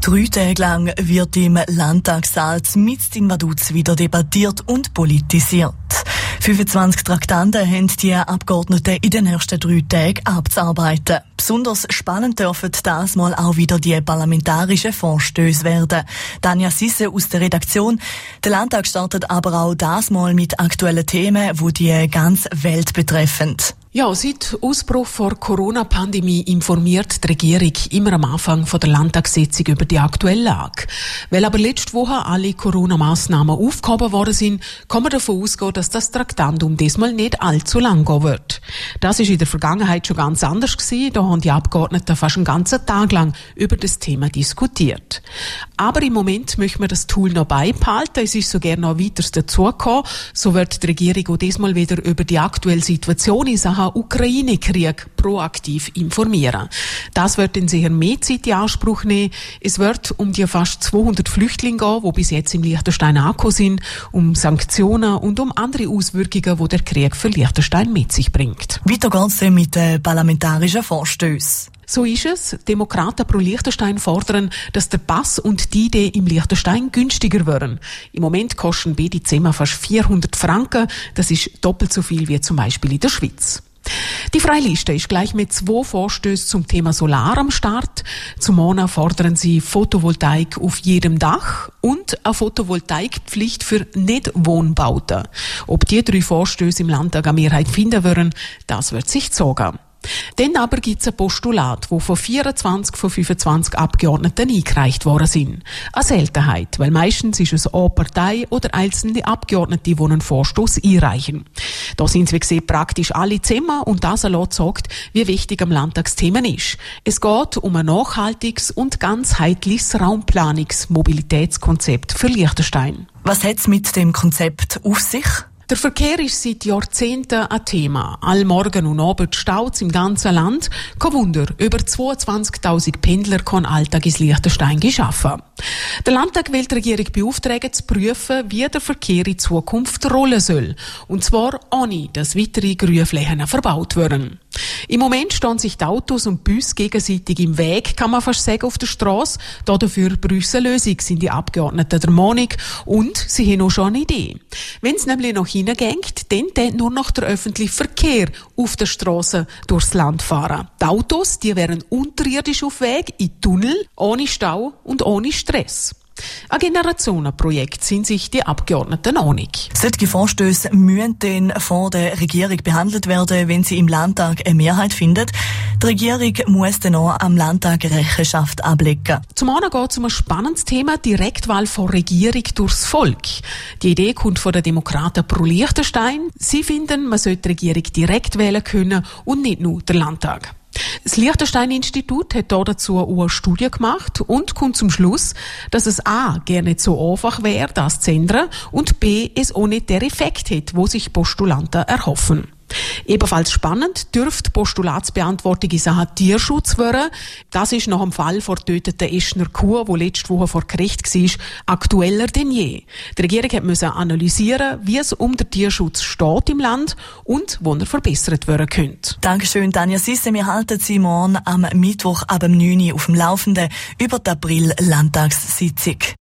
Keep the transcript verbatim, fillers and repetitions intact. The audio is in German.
Drei Tage lang wird im Landtagssaal mitten in Vaduz wieder debattiert und politisiert. fünfundzwanzig Traktanten haben die Abgeordneten in den nächsten drei Tagen abzuarbeiten. Besonders spannend dürfen das mal auch wieder die parlamentarischen Vorstöße werden. Tanja Sisse aus der Redaktion. Der Landtag startet aber auch das mal mit aktuellen Themen, die die ganze Welt betreffen. Ja, seit Ausbruch der Corona-Pandemie informiert die Regierung immer am Anfang von der Landtagssitzung über die aktuelle Lage. Weil aber letzte Woche alle Corona-Massnahmen aufgehoben worden sind, kann man davon ausgehen, dass das Traktandum diesmal nicht allzu lang gehen wird. Das ist in der Vergangenheit schon ganz anders gewesen. Da haben die Abgeordneten fast einen ganzen Tag lang über das Thema diskutiert. Aber im Moment möchten wir das Tool noch beibehalten. Es ist so gerne noch weiter dazugekommen. So wird die Regierung auch diesmal wieder über die aktuelle Situation in Sachen Ukraine-Krieg proaktiv informieren. Das wird dann sicher mehr Zeit in Anspruch nehmen. Es wird um die fast zweihundert Flüchtlinge gehen, die bis jetzt im Liechtenstein angekommen sind, um Sanktionen und um andere Auswirkungen, die der Krieg für Liechtenstein mit sich bringt. Weiter geht's dann mit den parlamentarischen Vorstößen. So ist es. Demokraten pro Liechtenstein fordern, dass der Pass und die Idee im Liechtenstein günstiger werden. Im Moment kosten beide Zimmer fast vierhundert Franken. Das ist doppelt so viel wie zum Beispiel in der Schweiz. Die Freiliste ist gleich mit zwei Vorstößen zum Thema Solar am Start. Zum einen fordern sie Photovoltaik auf jedem Dach und eine Photovoltaikpflicht für Nicht-Wohnbauten. Ob die drei Vorstöße im Landtag eine Mehrheit finden würden, das wird sich zeigen. Dann aber gibt's ein Postulat, wo von vierundzwanzig von fünfundzwanzig Abgeordneten eingereicht worden sind. Eine Seltenheit, weil meistens ist es eine Partei oder einzelne Abgeordnete, die einen Vorstoß einreichen. Da sind wie gesagt praktisch alle zusammen und das allein sagt, wie wichtig am Landtagsthema ist. Es geht um ein nachhaltiges und ganzheitliches Raumplanungs-Mobilitätskonzept für Liechtenstein. Was hat's mit dem Konzept auf sich? Der Verkehr ist seit Jahrzehnten ein Thema. All Morgen und Abend staut im ganzen Land. Kein Wunder, über zweiundzwanzigtausend Pendler können Alltag ins Liechtenstein schaffen. Der Landtag will die Regierung beauftragen, zu prüfen, wie der Verkehr in Zukunft rollen soll. Und zwar ohne, dass weitere Grünflächen verbaut werden. Im Moment stehen sich die Autos und Busse gegenseitig im Weg, kann man fast sagen, auf der Strasse. Dafür braucht eine Lösung, sind die Abgeordneten der Meinung. Und sie haben auch schon eine Idee. Wenn es nämlich noch hineingeht, dann wird nur noch der öffentliche Verkehr auf der Strasse durchs Land fahren. Die Autos, die wären unterirdisch auf Weg, in Tunnel, ohne Stau und ohne Stress. Ein Generationenprojekt sind sich die Abgeordneten einig. Solche Vorstöße müssen dann von der Regierung behandelt werden, wenn sie im Landtag eine Mehrheit findet. Die Regierung muss dann auch am Landtag Rechenschaft ablegen. Zum einen geht es um ein spannendes Thema, Direktwahl von Regierung durchs Volk. Die Idee kommt von den Demokraten pro Liechtenstein. Sie finden, man sollte die Regierung direkt wählen können und nicht nur der Landtag. Das Liechtenstein-Institut hat dazu eine Studie gemacht und kommt zum Schluss, dass es A. gerne nicht so einfach wäre, das zu ändern und B. es auch nicht der Effekt hat, wo sich Postulanten erhoffen. Ebenfalls spannend dürfte Postulatsbeantwortung in Sachen Tierschutz werden. Das ist nach dem Fall der getöteten Eschner Kuh, die letzte Woche vor Gericht war, aktueller denn je. Die Regierung musste analysieren, wie es um den Tierschutz steht im Land und wo er verbessert werden könnte. Dankeschön, Tanja Sisse. Wir halten Sie morgen am Mittwoch ab neun Uhr auf dem Laufenden über die April-Landtagssitzung.